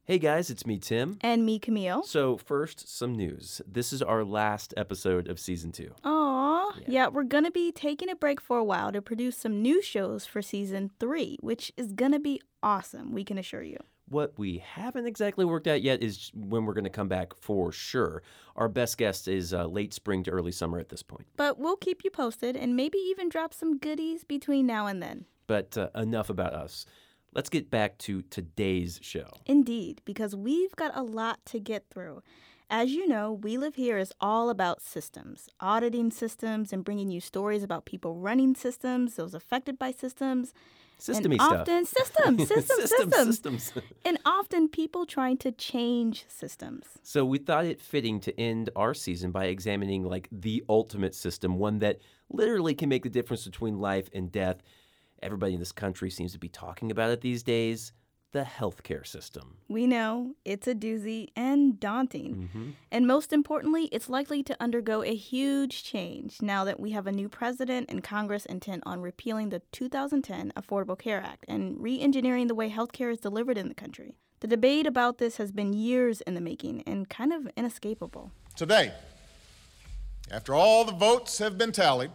Hey guys, it's me, Tim. And me, Camille. So first, some news. This is our last episode of Season 2. Aw. Yeah, we're going to be taking a break for a while to produce some new shows for Season 3, which is going to be awesome, we can assure you. What we haven't exactly worked out yet is when we're going to come back for sure. Our best guess is late spring to early summer at this point. But we'll keep you posted and maybe even drop some goodies between now and then. But enough about us. Let's get back to today's show. Indeed, because we've got a lot to get through. As you know, We Live Here is all about systems, auditing systems and bringing you stories about people running systems, those affected by systems. System-y and often stuff. Systems. And often people trying to change systems. So we thought it fitting to end our season by examining like the ultimate system, one that literally can make the difference between life and death. Everybody in this country seems to be talking about it these days, the healthcare system. We know it's a doozy and daunting. Mm-hmm. And most importantly, it's likely to undergo a huge change now that we have a new president and Congress intent on repealing the 2010 Affordable Care Act and re-engineering the way healthcare is delivered in the country. The debate about this has been years in the making and kind of inescapable. Today, after all the votes have been tallied,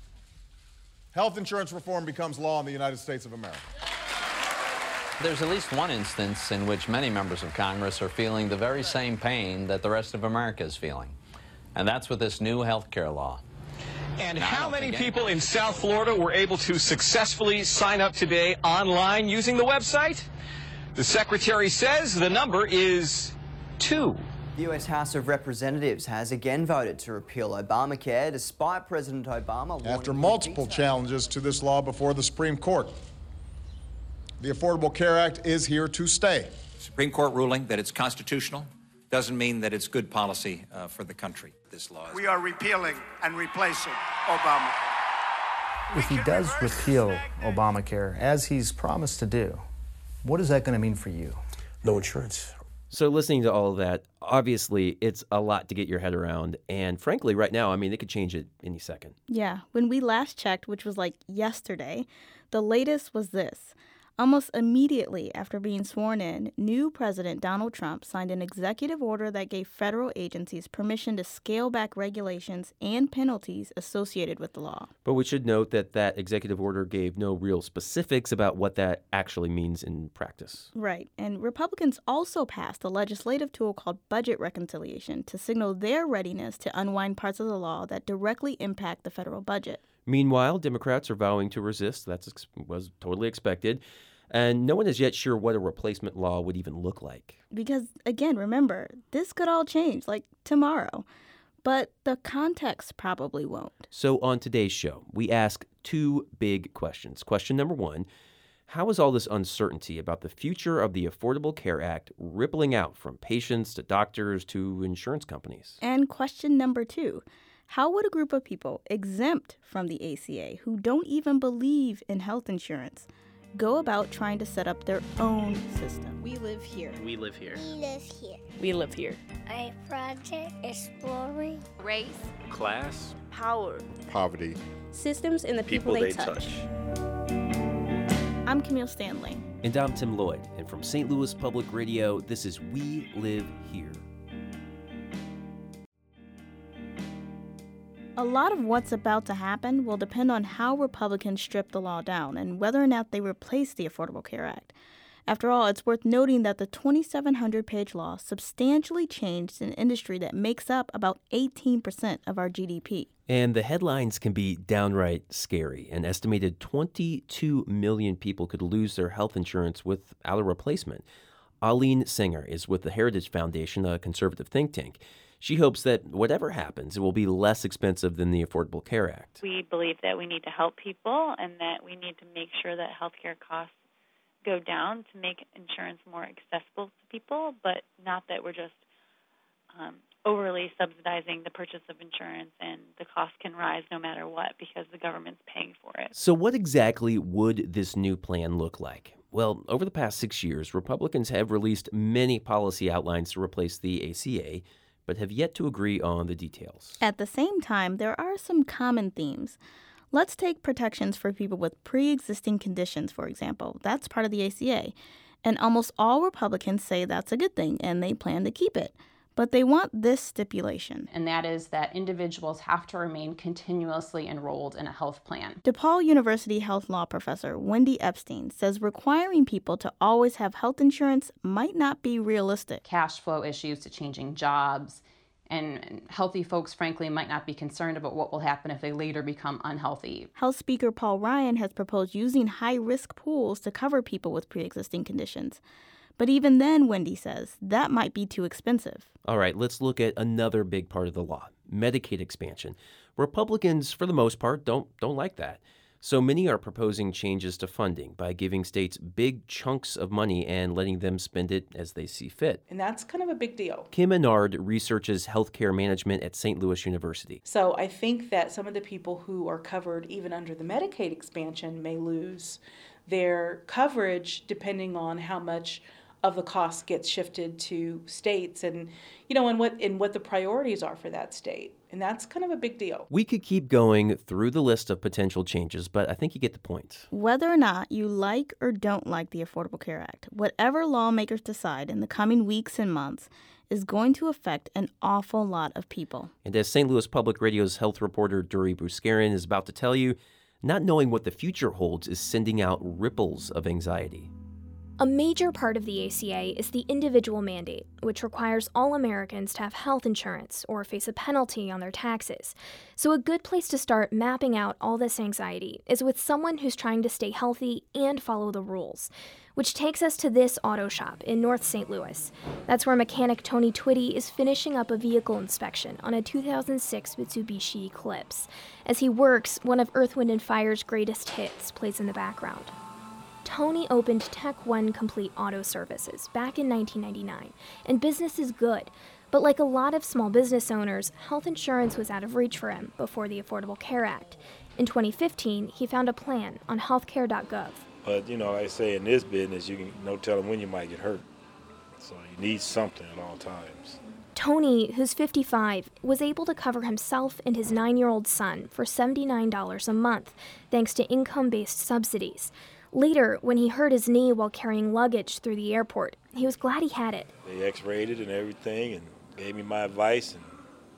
health insurance reform becomes law in the United States of America. There's at least one instance in which many members of Congress are feeling the very same pain that the rest of America is feeling. And that's with this new health care law. And how many people in South Florida were able to successfully sign up today online using the website? The Secretary says the number is 2. The U.S. House of Representatives has again voted to repeal Obamacare, despite President Obama... After multiple challenges to this law before the Supreme Court, the Affordable Care Act is here to stay. Supreme Court ruling that it's constitutional doesn't mean that it's good policy for the country. This law is... We are repealing and replacing Obama. If he does repeal Obamacare, as he's promised to do, what is that going to mean for you? No insurance. So listening to all of that, obviously it's a lot to get your head around. And frankly, right now, I mean, they could change it any second. Yeah. When we last checked, which was like yesterday, the latest was this. Almost immediately after being sworn in, new President Donald Trump signed an executive order that gave federal agencies permission to scale back regulations and penalties associated with the law. But we should note that that executive order gave no real specifics about what that actually means in practice. Right. And Republicans also passed a legislative tool called budget reconciliation to signal their readiness to unwind parts of the law that directly impact the federal budget. Meanwhile, Democrats are vowing to resist. That was totally expected. And no one is yet sure what a replacement law would even look like. Because, again, remember, this could all change, like tomorrow. But the context probably won't. So on today's show, we ask two big questions. Question number one, how is all this uncertainty about the future of the Affordable Care Act rippling out from patients to doctors to insurance companies? And question number two, how would a group of people exempt from the ACA who don't even believe in health insurance go about trying to set up their own system? We live here. We live here. We live here. We live here. A project exploring race, class, power, poverty, systems and the people they touch. I'm Camille Stanley. And I'm Tim Lloyd. And from St. Louis Public Radio, this is We Live Here. A lot of what's about to happen will depend on how Republicans strip the law down and whether or not they replace the Affordable Care Act. After all, it's worth noting that the 2,700-page law substantially changed an industry that makes up about 18% of our GDP. And the headlines can be downright scary. An estimated 22 million people could lose their health insurance without a replacement. Aline Singer is with the Heritage Foundation, a conservative think tank. She hopes that whatever happens, it will be less expensive than the Affordable Care Act. We believe that we need to help people and that we need to make sure that healthcare costs go down to make insurance more accessible to people, but not that we're just overly subsidizing the purchase of insurance and the cost can rise no matter what because the government's paying for it. So what exactly would this new plan look like? Well, over the past 6 years, Republicans have released many policy outlines to replace the ACA, but have yet to agree on the details. At the same time, there are some common themes. Let's take protections for people with pre-existing conditions, for example. That's part of the ACA. And almost all Republicans say that's a good thing, and they plan to keep it. But they want this stipulation. And that is that individuals have to remain continuously enrolled in a health plan. DePaul University health law professor Wendy Epstein says requiring people to always have health insurance might not be realistic. Cash flow issues to changing jobs, and healthy folks, frankly, might not be concerned about what will happen if they later become unhealthy. House Speaker Paul Ryan has proposed using high-risk pools to cover people with pre-existing conditions. But even then, Wendy says, that might be too expensive. All right, let's look at another big part of the law, Medicaid expansion. Republicans, for the most part, don't like that. So many are proposing changes to funding by giving states big chunks of money and letting them spend it as they see fit. And that's kind of a big deal. Kim Menard researches healthcare management at St. Louis University. So I think that some of the people who are covered even under the Medicaid expansion may lose their coverage depending on how much of the cost gets shifted to states and, and what the priorities are for that state. And that's kind of a big deal. We could keep going through the list of potential changes, but I think you get the point. Whether or not you like or don't like the Affordable Care Act, whatever lawmakers decide in the coming weeks and months is going to affect an awful lot of people. And as St. Louis Public Radio's health reporter Duri Buscarin is about to tell you, not knowing what the future holds is sending out ripples of anxiety. A major part of the ACA is the individual mandate, which requires all Americans to have health insurance or face a penalty on their taxes. So a good place to start mapping out all this anxiety is with someone who's trying to stay healthy and follow the rules. Which takes us to this auto shop in North St. Louis. That's where mechanic Tony Twitty is finishing up a vehicle inspection on a 2006 Mitsubishi Eclipse. As he works, one of Earth, Wind & Fire's greatest hits plays in the background. Tony opened Tech One Complete Auto Services back in 1999, and business is good. But like a lot of small business owners, health insurance was out of reach for him before the Affordable Care Act. In 2015, he found a plan on healthcare.gov. But, like I say, in this business, you can no telling when you might get hurt. So you need something at all times. Tony, who's 55, was able to cover himself and his 9-year-old son for $79 a month, thanks to income-based subsidies. Later, when he hurt his knee while carrying luggage through the airport, he was glad he had it. They x-rayed it and everything and gave me my advice and,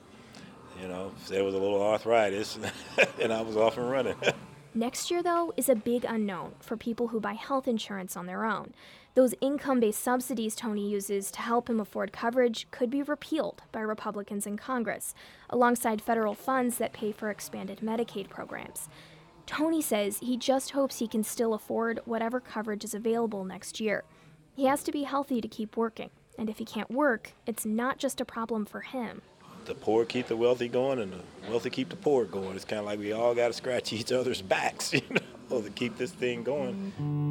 there was a little arthritis and I was off and running. Next year, though, is a big unknown for people who buy health insurance on their own. Those income-based subsidies Tony uses to help him afford coverage could be repealed by Republicans in Congress, alongside federal funds that pay for expanded Medicaid programs. Tony says he just hopes he can still afford whatever coverage is available next year. He has to be healthy to keep working, and if he can't work, it's not just a problem for him. The poor keep the wealthy going, and the wealthy keep the poor going. It's kind of like we all got to scratch each other's backs, to keep this thing going.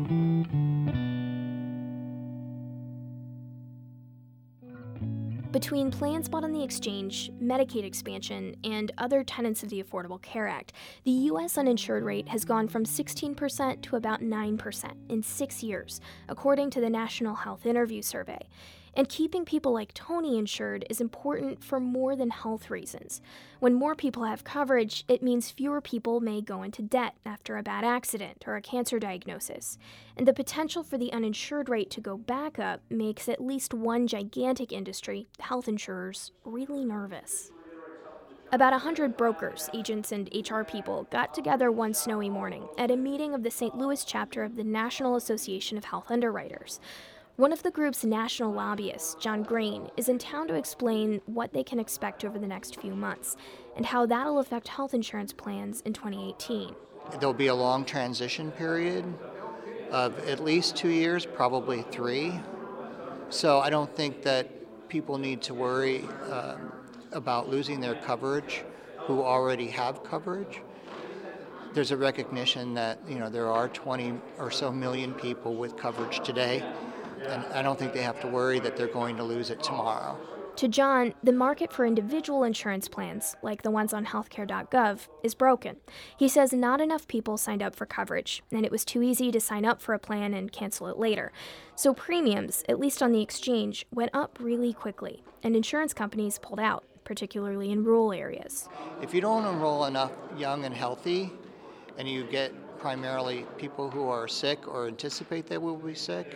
Between plans bought on the exchange, Medicaid expansion, and other tenets of the Affordable Care Act, the U.S. uninsured rate has gone from 16% to about 9% in 6 years, according to the National Health Interview Survey. And keeping people like Tony insured is important for more than health reasons. When more people have coverage, it means fewer people may go into debt after a bad accident or a cancer diagnosis. And the potential for the uninsured rate to go back up makes at least one gigantic industry, health insurers, really nervous. About 100 brokers, agents, and HR people got together one snowy morning at a meeting of the St. Louis chapter of the National Association of Health Underwriters. One of the group's national lobbyists, John Green, is in town to explain what they can expect over the next few months and how that'll affect health insurance plans in 2018. There'll be a long transition period of at least 2 years, probably 3. So I don't think that people need to worry about losing their coverage who already have coverage. There's a recognition that there are 20 or so million people with coverage today. And I don't think they have to worry that they're going to lose it tomorrow. To John, the market for individual insurance plans, like the ones on healthcare.gov, is broken. He says not enough people signed up for coverage, and it was too easy to sign up for a plan and cancel it later. So premiums, at least on the exchange, went up really quickly, and insurance companies pulled out, particularly in rural areas. If you don't enroll enough young and healthy, and you get primarily people who are sick or anticipate they will be sick,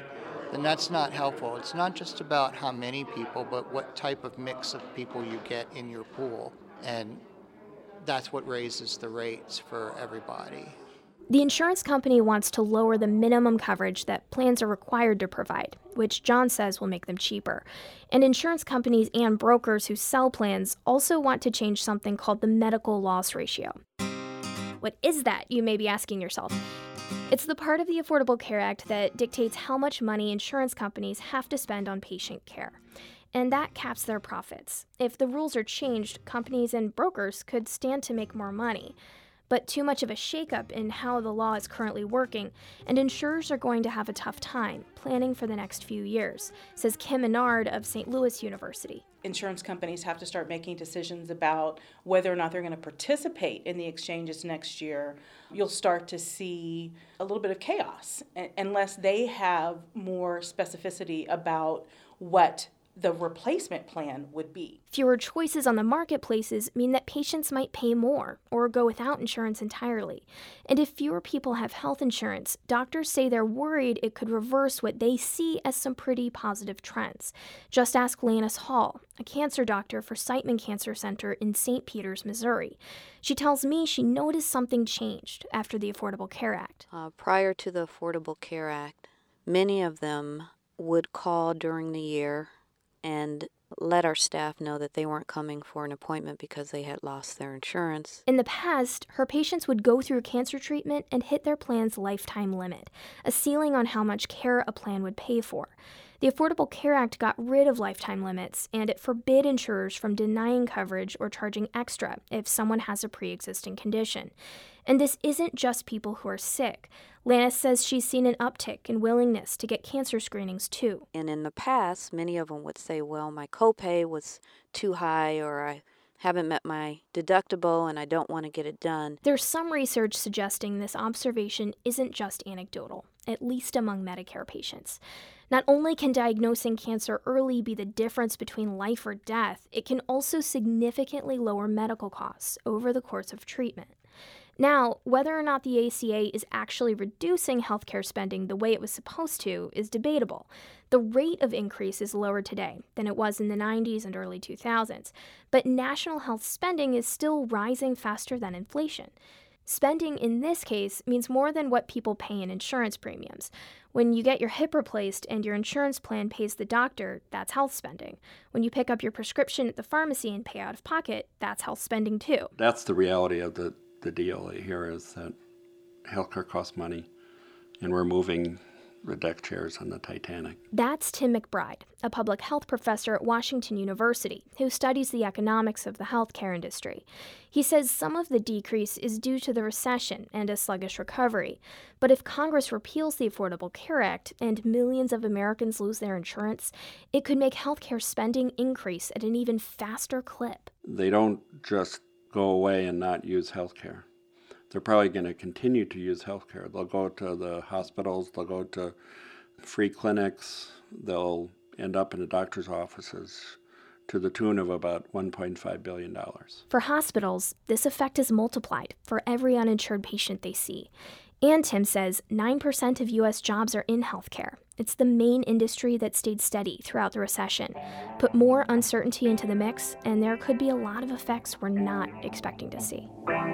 then that's not helpful. It's not just about how many people, but what type of mix of people you get in your pool. And that's what raises the rates for everybody. The insurance company wants to lower the minimum coverage that plans are required to provide, which John says will make them cheaper. And insurance companies and brokers who sell plans also want to change something called the medical loss ratio. What is that, you may be asking yourself? It's the part of the Affordable Care Act that dictates how much money insurance companies have to spend on patient care. And that caps their profits. If the rules are changed, companies and brokers could stand to make more money. But too much of a shakeup in how the law is currently working, and insurers are going to have a tough time planning for the next few years, says Kim Menard of St. Louis University. Insurance companies have to start making decisions about whether or not they're going to participate in the exchanges next year. You'll start to see a little bit of chaos unless they have more specificity about what the replacement plan would be. Fewer choices on the marketplaces mean that patients might pay more or go without insurance entirely. And if fewer people have health insurance, doctors say they're worried it could reverse what they see as some pretty positive trends. Just ask Lannis Hall, a cancer doctor for Siteman Cancer Center in St. Peters, Missouri. She tells me she noticed something changed after the Affordable Care Act. Prior to the Affordable Care Act, many of them would call during the year and let our staff know that they weren't coming for an appointment because they had lost their insurance. In the past, her patients would go through cancer treatment and hit their plan's lifetime limit, a ceiling on how much care a plan would pay for. The Affordable Care Act got rid of lifetime limits, and it forbid insurers from denying coverage or charging extra if someone has a pre-existing condition. And this isn't just people who are sick. Lannis says she's seen an uptick in willingness to get cancer screenings, too. And in the past, many of them would say, well, my copay was too high, or I haven't met my deductible and I don't want to get it done. There's some research suggesting this observation isn't just anecdotal, at least among Medicare patients. Not only can diagnosing cancer early be the difference between life or death, it can also significantly lower medical costs over the course of treatment. Now, whether or not the ACA is actually reducing healthcare spending the way it was supposed to is debatable. The rate of increase is lower today than it was in the 90s and early 2000s, but national health spending is still rising faster than inflation. Spending in this case means more than what people pay in insurance premiums. When you get your hip replaced and your insurance plan pays the doctor, that's health spending. When you pick up your prescription at the pharmacy and pay out of pocket, that's health spending too. That's the reality of the deal here, is that healthcare costs money, and we're moving the deck chairs on the Titanic. That's Tim McBride, a public health professor at Washington University who studies the economics of the healthcare industry. He says some of the decrease is due to the recession and a sluggish recovery. But if Congress repeals the Affordable Care Act and millions of Americans lose their insurance, it could make healthcare spending increase at an even faster clip. They don't just go away and not use healthcare. They're probably going to continue to use healthcare. They'll go to the hospitals, they'll go to free clinics, they'll end up in the doctor's offices to the tune of about $1.5 billion. For hospitals, this effect is multiplied for every uninsured patient they see. And Tim says 9% of U.S. jobs are in healthcare. It's the main industry that stayed steady throughout the recession. Put more uncertainty into the mix, and there could be a lot of effects we're not expecting to see.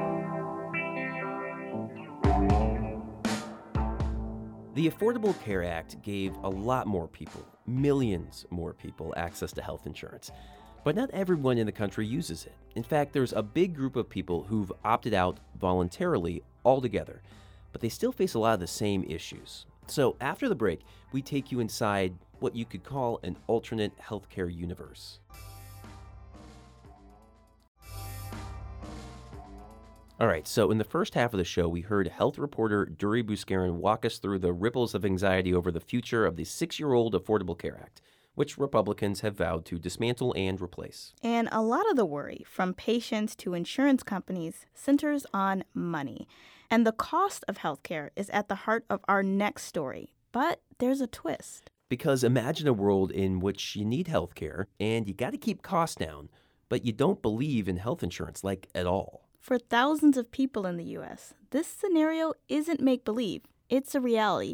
The Affordable Care Act gave a lot more people, millions more people, access to health insurance. But not everyone in the country uses it. In fact, there's a big group of people who've opted out voluntarily altogether, but they still face a lot of the same issues. So after the break, we take you inside what you could call an alternate healthcare universe. All right, so in the first half of the show, we heard health reporter Duri Bouskarin walk us through the ripples of anxiety over the future of the 6-year-old Affordable Care Act, which Republicans have vowed to dismantle and replace. And a lot of the worry, from patients to insurance companies, centers on money. And the cost of healthcare is at the heart of our next story. But there's a twist. Because imagine a world in which you need healthcare and you got to keep costs down, but you don't believe in health insurance, like at all. For thousands of people in the U.S., this scenario isn't make-believe. It's a reality.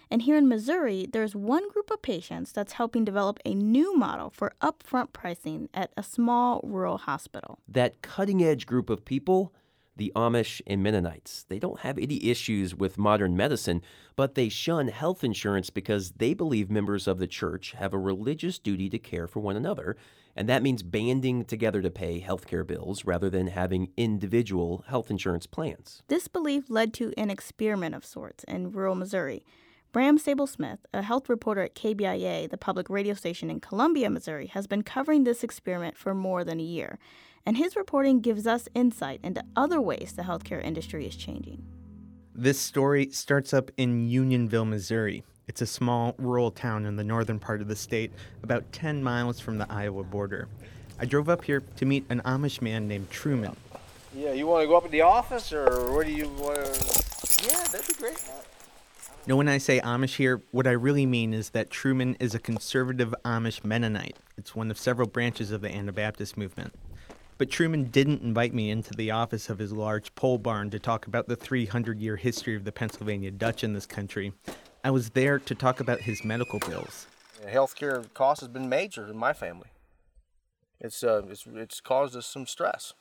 And here in Missouri, there's one group of patients that's helping develop a new model for upfront pricing at a small rural hospital. That cutting-edge group of people, the Amish and Mennonites, they don't have any issues with modern medicine, but they shun health insurance because they believe members of the church have a religious duty to care for one another, and that means banding together to pay healthcare bills rather than having individual health insurance plans. This belief led to an experiment of sorts in rural Missouri. Bram Sable-Smith, a health reporter at KBIA, the public radio station in Columbia, Missouri, has been covering this experiment for more than a year. And his reporting gives us insight into other ways the healthcare industry is changing. This story starts up in Unionville, Missouri. It's a small rural town in the northern part of the state, about 10 miles from the Iowa border. I drove up here to meet an Amish man named Truman. Yeah, you want to go up to the office, or what do you want to... Yeah, that'd be great. Now, when I say Amish here, what I really mean is that Truman is a conservative Amish Mennonite. It's one of several branches of the Anabaptist movement. But Truman didn't invite me into the office of his large pole barn to talk about the 300-year history of the Pennsylvania Dutch in this country. I was there to talk about his medical bills. Healthcare cost has been major in my family. It's caused us some stress.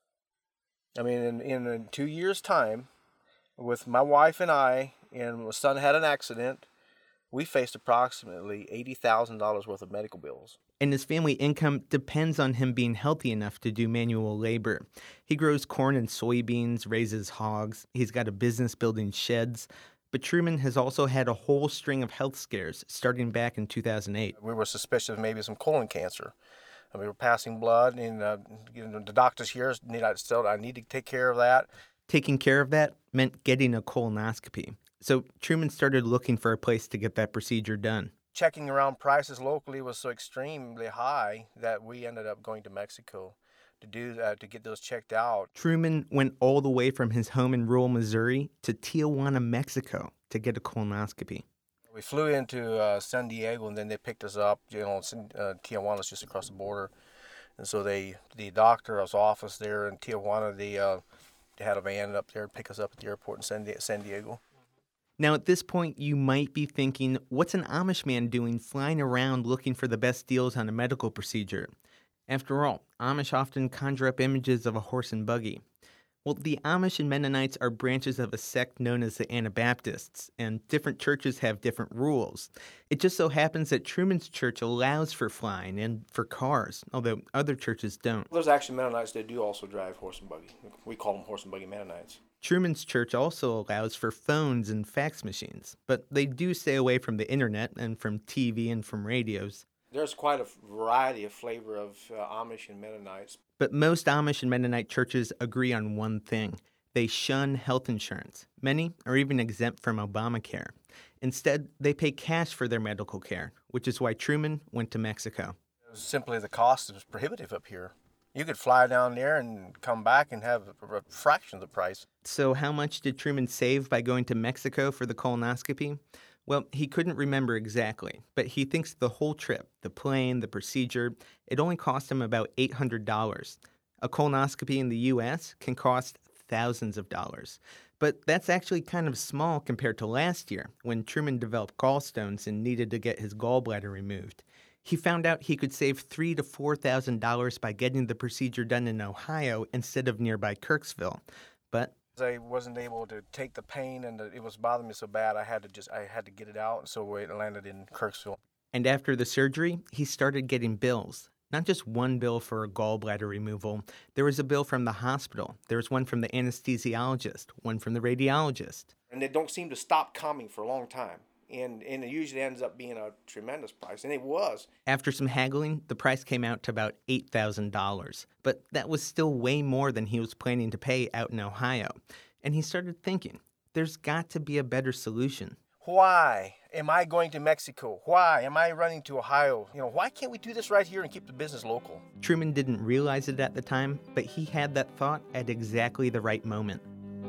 I mean, in 2 years' time, with my wife and I, and my son had an accident, we faced approximately $80,000 worth of medical bills. And his family income depends on him being healthy enough to do manual labor. He grows corn and soybeans, raises hogs. He's got a business building sheds. But Truman has also had a whole string of health scares starting back in 2008. We were suspicious of maybe some colon cancer. We were passing blood, and the doctors here I need to take care of that. Taking care of that meant getting a colonoscopy. So Truman started looking for a place to get that procedure done. Checking around prices locally was so extremely high that we ended up going to Mexico to do that, to get those checked out. Truman went all the way from his home in rural Missouri to Tijuana, Mexico to get a colonoscopy. We flew into San Diego, and then they picked us up. Tijuana's just across the border. And so the doctor's office there in Tijuana, they had a van up there to pick us up at the airport in San Diego. Now, at this point, you might be thinking, what's an Amish man doing flying around looking for the best deals on a medical procedure? After all, Amish often conjure up images of a horse and buggy. Well, the Amish and Mennonites are branches of a sect known as the Anabaptists, and different churches have different rules. It just so happens that Truman's church allows for flying and for cars, although other churches don't. There's actually Mennonites that do also drive horse and buggy. We call them horse and buggy Mennonites. Truman's church also allows for phones and fax machines, but they do stay away from the internet and from TV and from radios. There's quite a variety of flavor of Amish and Mennonites. But most Amish and Mennonite churches agree on one thing. They shun health insurance. Many are even exempt from Obamacare. Instead, they pay cash for their medical care, which is why Truman went to Mexico. Simply the cost is prohibitive up here. You could fly down there and come back and have a fraction of the price. So how much did Truman save by going to Mexico for the colonoscopy? Well, he couldn't remember exactly, but he thinks the whole trip, the plane, the procedure, it only cost him about $800. A colonoscopy in the U.S. can cost thousands of dollars. But that's actually kind of small compared to last year, when Truman developed gallstones and needed to get his gallbladder removed. He found out he could save $3,000 to $4,000 by getting the procedure done in Ohio instead of nearby Kirksville. But I wasn't able to take the pain, and it was bothering me so bad I had to get it out, and so it landed in Kirksville. And after the surgery, he started getting bills. Not just one bill for a gallbladder removal. There was a bill from the hospital. There was one from the anesthesiologist, one from the radiologist. And they don't seem to stop coming for a long time. And it usually ends up being a tremendous price, and it was. After some haggling, the price came out to about $8,000. But that was still way more than he was planning to pay out in Ohio. And he started thinking, there's got to be a better solution. Why am I going to Mexico? Why am I running to Ohio? Why can't we do this right here and keep the business local? Truman didn't realize it at the time, but he had that thought at exactly the right moment.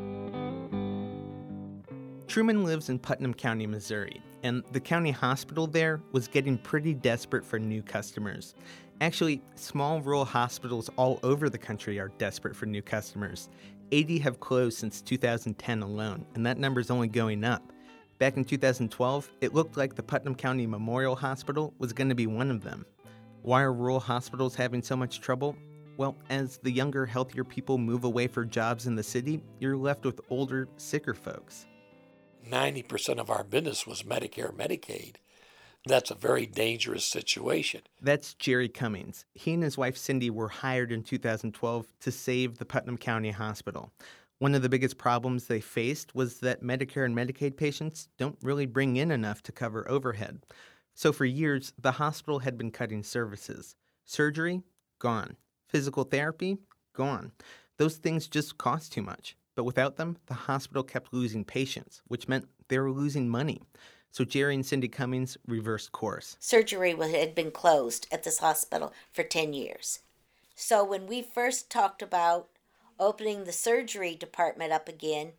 Truman lives in Putnam County, Missouri, and the county hospital there was getting pretty desperate for new customers. Actually, small rural hospitals all over the country are desperate for new customers. 80 have closed since 2010 alone, and that number's only going up. Back in 2012, it looked like the Putnam County Memorial Hospital was going to be one of them. Why are rural hospitals having so much trouble? Well, as the younger, healthier people move away for jobs in the city, you're left with older, sicker folks. 90% of our business was Medicare, Medicaid. That's a very dangerous situation. That's Jerry Cummings. He and his wife Cindy were hired in 2012 to save the Putnam County Hospital. One of the biggest problems they faced was that Medicare and Medicaid patients don't really bring in enough to cover overhead. So for years, the hospital had been cutting services. Surgery? Gone. Physical therapy? Gone. Those things just cost too much. But without them, the hospital kept losing patients, which meant they were losing money. So Jerry and Cindy Cummings reversed course. Surgery had been closed at this hospital for 10 years. So when we first talked about opening the surgery department up again,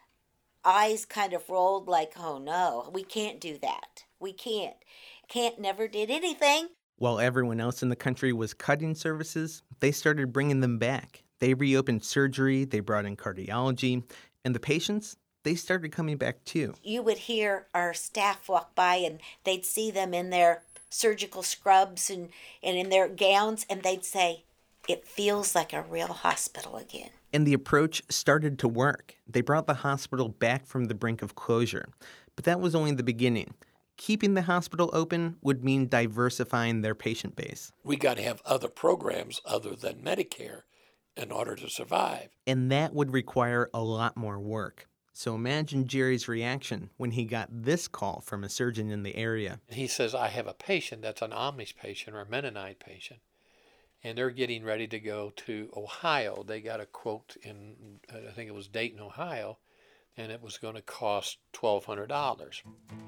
eyes kind of rolled like, oh no, we can't do that. We can't. Never did anything. While everyone else in the country was cutting services, they started bringing them back. They reopened surgery, they brought in cardiology, and the patients, they started coming back too. You would hear our staff walk by and they'd see them in their surgical scrubs and in their gowns, and they'd say, it feels like a real hospital again. And the approach started to work. They brought the hospital back from the brink of closure. But that was only the beginning. Keeping the hospital open would mean diversifying their patient base. We got to have other programs other than Medicare in order to survive. And that would require a lot more work. So imagine Jerry's reaction when he got this call from a surgeon in the area. He says, I have a patient that's an Amish patient or a Mennonite patient, and they're getting ready to go to Ohio. They got a quote in, I think it was Dayton, Ohio, and it was going to cost $1,200.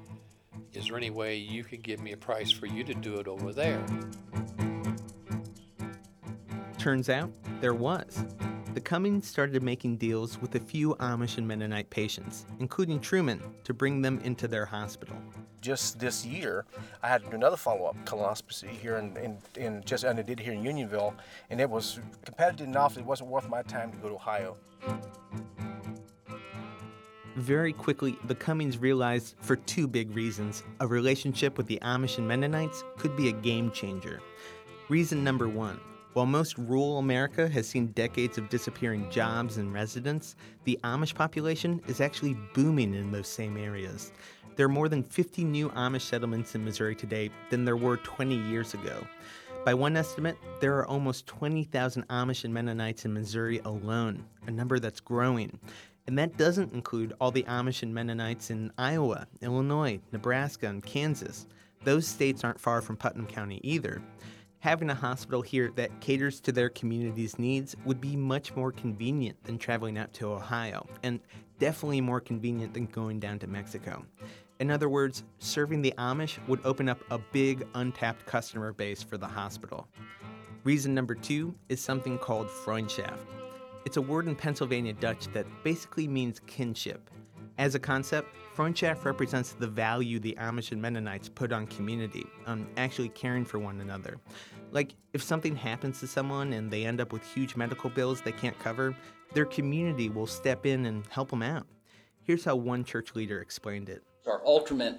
Is there any way you could give me a price for you to do it over there? Turns out there was. The Cummings started making deals with a few Amish and Mennonite patients, including Truman, to bring them into their hospital. Just this year, I had to do another follow-up colonoscopy here and I did here in Unionville, and it was competitive enough. It wasn't worth my time to go to Ohio. Very quickly, the Cummings realized, for two big reasons, a relationship with the Amish and Mennonites could be a game changer. Reason number one, while most rural America has seen decades of disappearing jobs and residents, the Amish population is actually booming in those same areas. There are more than 50 new Amish settlements in Missouri today than there were 20 years ago. By one estimate, there are almost 20,000 Amish and Mennonites in Missouri alone, a number that's growing. And that doesn't include all the Amish and Mennonites in Iowa, Illinois, Nebraska, and Kansas. Those states aren't far from Putnam County either. Having a hospital here that caters to their community's needs would be much more convenient than traveling out to Ohio, and definitely more convenient than going down to Mexico. In other words, serving the Amish would open up a big, untapped customer base for the hospital. Reason number two is something called Freundschaft. It's a word in Pennsylvania Dutch that basically means kinship. As a concept, Freundschaft represents the value the Amish and Mennonites put on community, on actually caring for one another. Like, if something happens to someone and they end up with huge medical bills they can't cover, their community will step in and help them out. Here's how one church leader explained it. Our ultimate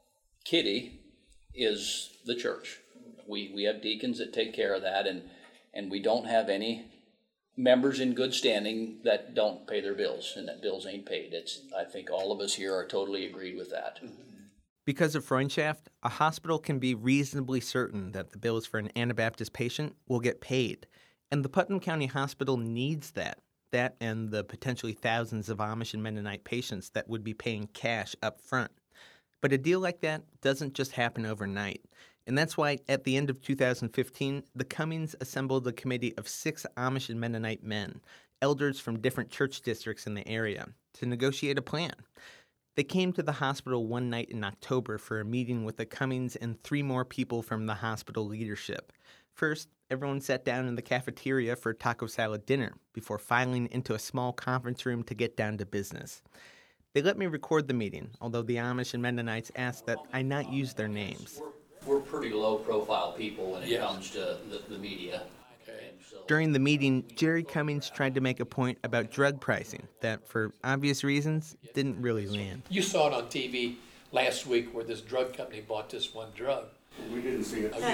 kitty is the church. We have deacons that take care of that, and we don't have any members in good standing that don't pay their bills and that bills ain't paid. I think all of us here are totally agreed with that. Because of Freundschaft, a hospital can be reasonably certain that the bills for an Anabaptist patient will get paid. And the Putnam County Hospital needs that and the potentially thousands of Amish and Mennonite patients that would be paying cash up front. But a deal like that doesn't just happen overnight. And that's why at the end of 2015, the Cummings assembled a committee of 6 Amish and Mennonite men, elders from different church districts in the area, to negotiate a plan. They came to the hospital one night in October for a meeting with the Cummings and 3 more people from the hospital leadership. First, everyone sat down in the cafeteria for taco salad dinner before filing into a small conference room to get down to business. They let me record the meeting, although the Amish and Mennonites asked that I not use their names. We're pretty low-profile people when it comes to the media. Okay. During the meeting, Jerry Cummings tried to make a point about drug pricing that, for obvious reasons, didn't really land. You saw it on TV last week where this drug company bought this one drug. We didn't see it.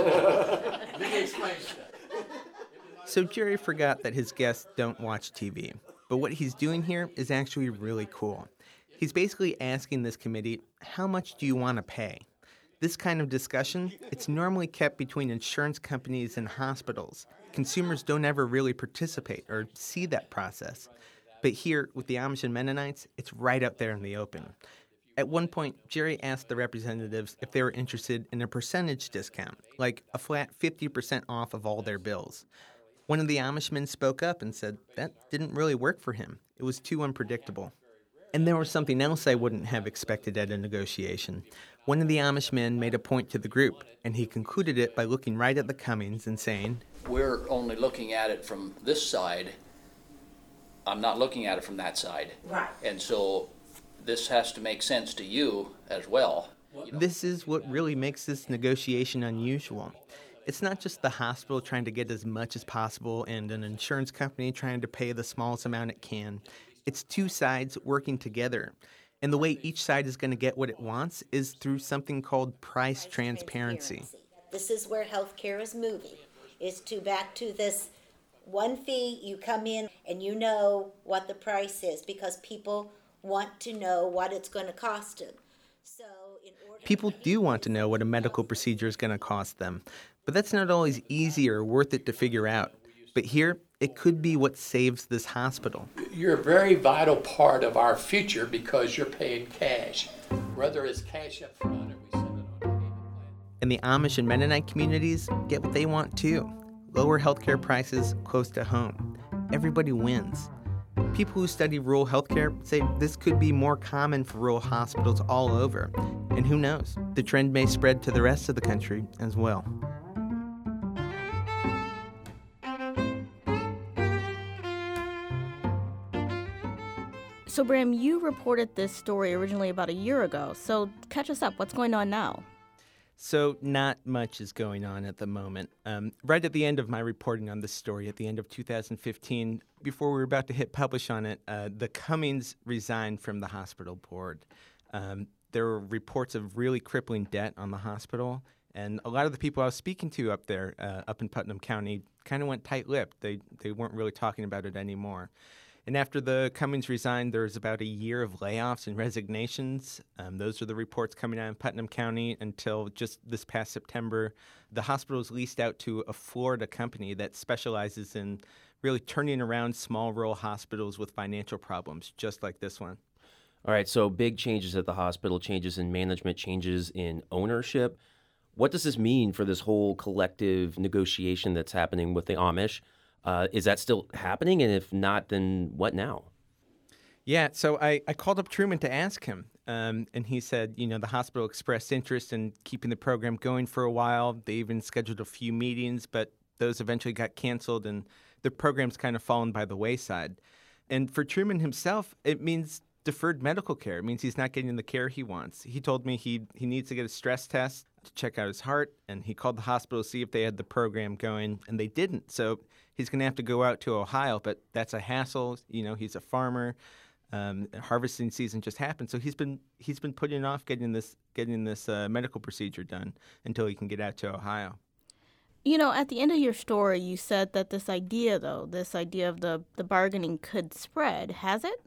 Let me explain that. So Jerry forgot that his guests don't watch TV. But what he's doing here is actually really cool. He's basically asking this committee, how much do you want to pay? This kind of discussion, it's normally kept between insurance companies and hospitals. Consumers don't ever really participate or see that process. But here, with the Amish and Mennonites, it's right out there in the open. At one point, Jerry asked the representatives if they were interested in a percentage discount, like a flat 50% off of all their bills. One of the Amishmen spoke up and said that didn't really work for him. It was too unpredictable. And there was something else I wouldn't have expected at a negotiation. One of the Amishmen made a point to the group, and he concluded it by looking right at the Cummings and saying, We're only looking at it from this side. I'm not looking at it from that side. Right. And so this has to make sense to you as well. This is what really makes this negotiation unusual. It's not just the hospital trying to get as much as possible and an insurance company trying to pay the smallest amount it can. It's two sides working together. And the way each side is going to get what it wants is through something called price transparency. This is where healthcare is moving, is to back to this one fee. You come in and you know what the price is because people want to know what it's going to cost them. So People do want to know what a medical procedure is going to cost them, but that's not always easy or worth it to figure out. But here, it could be what saves this hospital. You're a very vital part of our future because you're paying cash, whether it's cash up front or we send it on a payment plan. And the Amish and Mennonite communities get what they want too. Lower healthcare prices close to home. Everybody wins. People who study rural healthcare say this could be more common for rural hospitals all over. And who knows, the trend may spread to the rest of the country as well. So, Bram, you reported this story originally about a year ago. So catch us up. What's going on now? So not much is going on at the moment. Right at the end of my reporting on this story, at the end of 2015, before we were about to hit publish on it, the Cummings resigned from the hospital board. There were reports of really crippling debt on the hospital, and a lot of the people I was speaking to up there, up in Putnam County, kind of went tight-lipped. They weren't really talking about it anymore. And after the Cummings resigned, there was about a year of layoffs and resignations. Those are the reports coming out in Putnam County until just this past September. The hospital was leased out to a Florida company that specializes in really turning around small rural hospitals with financial problems, just like this one. All right, so big changes at the hospital, changes in management, changes in ownership. What does this mean for this whole collective negotiation that's happening with the Amish? Is that still happening? And if not, then what now? Yeah, so I called up Truman to ask him, and he said, the hospital expressed interest in keeping the program going for a while. They even scheduled a few meetings, but those eventually got canceled, and the program's kind of fallen by the wayside. And for Truman himself, it means deferred medical care. It means he's not getting the care he wants. He told me he needs to get a stress test to check out his heart, and he called the hospital to see if they had the program going, and they didn't. So he's going to have to go out to Ohio, but that's a hassle. He's a farmer. Harvesting season just happened, so he's been putting off getting this medical procedure done until he can get out to Ohio. At the end of your story, you said that this idea of the bargaining could spread. Has it?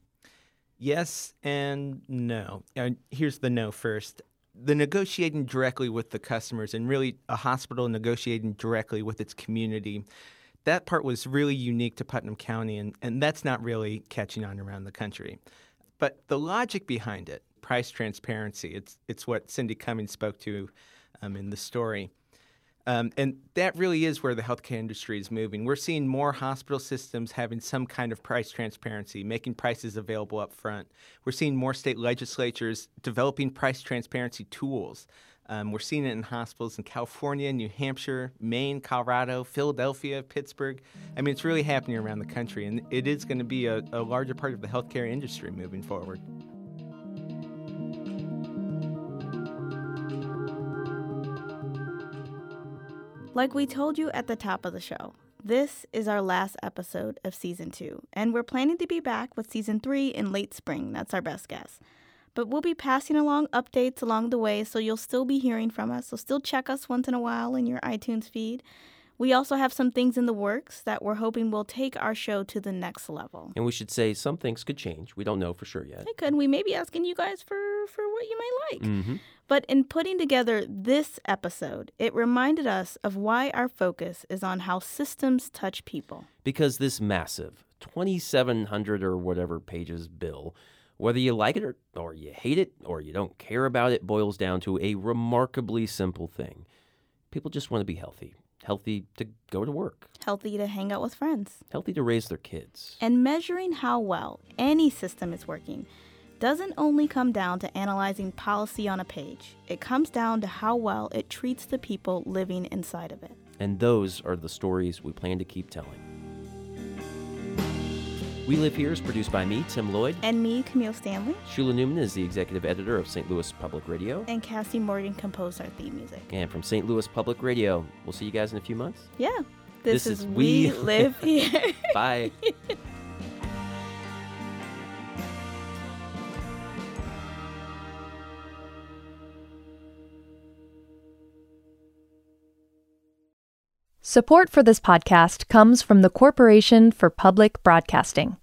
Yes and no. Here's the no first. The negotiating directly with the customers and really a hospital negotiating directly with its community, that part was really unique to Putnam County, and that's not really catching on around the country. But the logic behind it, price transparency, it's what Cindy Cummings spoke to in the story. And that really is where the healthcare industry is moving. We're seeing more hospital systems having some kind of price transparency, making prices available up front. We're seeing more state legislatures developing price transparency tools. We're seeing it in hospitals in California, New Hampshire, Maine, Colorado, Philadelphia, Pittsburgh. I mean, it's really happening around the country, and it is going to be a larger part of the healthcare industry moving forward. Like we told you at the top of the show, This is our last episode of Season 2, and we're planning to be back with Season 3 in late spring. That's our best guess. But we'll be passing along updates along the way, so you'll still be hearing from us. So still check us once in a while in your iTunes feed. We also have some things in the works that we're hoping will take our show to the next level. And we should say some things could change. We don't know for sure yet. They could. We may be asking you guys for what you might like. Mm-hmm. But in putting together this episode, it reminded us of why our focus is on how systems touch people. Because this massive 2,700 or whatever pages bill, whether you like it or you hate it or you don't care about it, boils down to a remarkably simple thing. People just want to be healthy. Healthy to go to work. Healthy to hang out with friends. Healthy to raise their kids. And measuring how well any system is working doesn't only come down to analyzing policy on a page. It comes down to how well it treats the people living inside of it. And those are the stories we plan to keep telling. We Live Here is produced by me, Tim Lloyd. And me, Camille Stanley. Shula Newman is the executive editor of St. Louis Public Radio. And Cassie Morgan composed our theme music. And from St. Louis Public Radio, we'll see you guys in a few months. Yeah. This is We Live Here. Bye. Support for this podcast comes from the Corporation for Public Broadcasting.